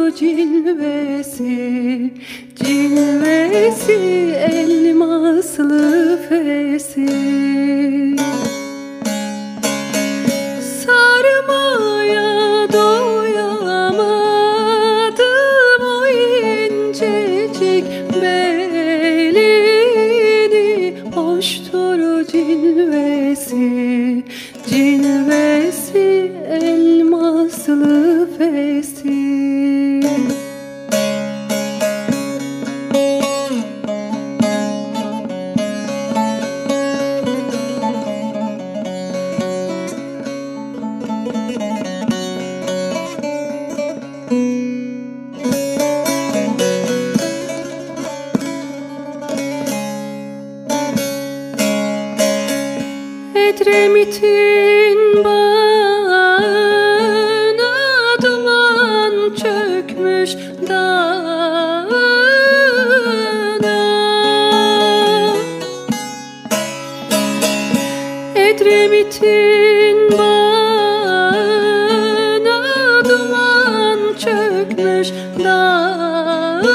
cilvesi, cilvesi elmaslı fesi. Sarmaya doyamadım o incecik belini, hoştur o cilvesi, cilvesi elmaslı fesi. Edremit'in bağına duman çökmüş dağına, Edremit'in bağına duman çökmüş dağına.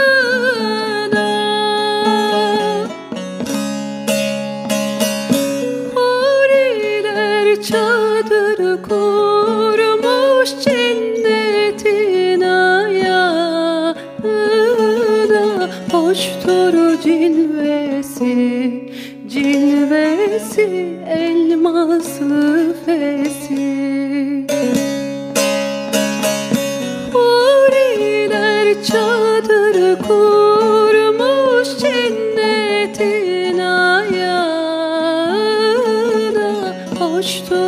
Çadır kurmuş cennetin ayağına, hoştur cilvesi, cilvesi elmaslı fesi. Huriler çadır kurmuş cennetin ayağına, hoştur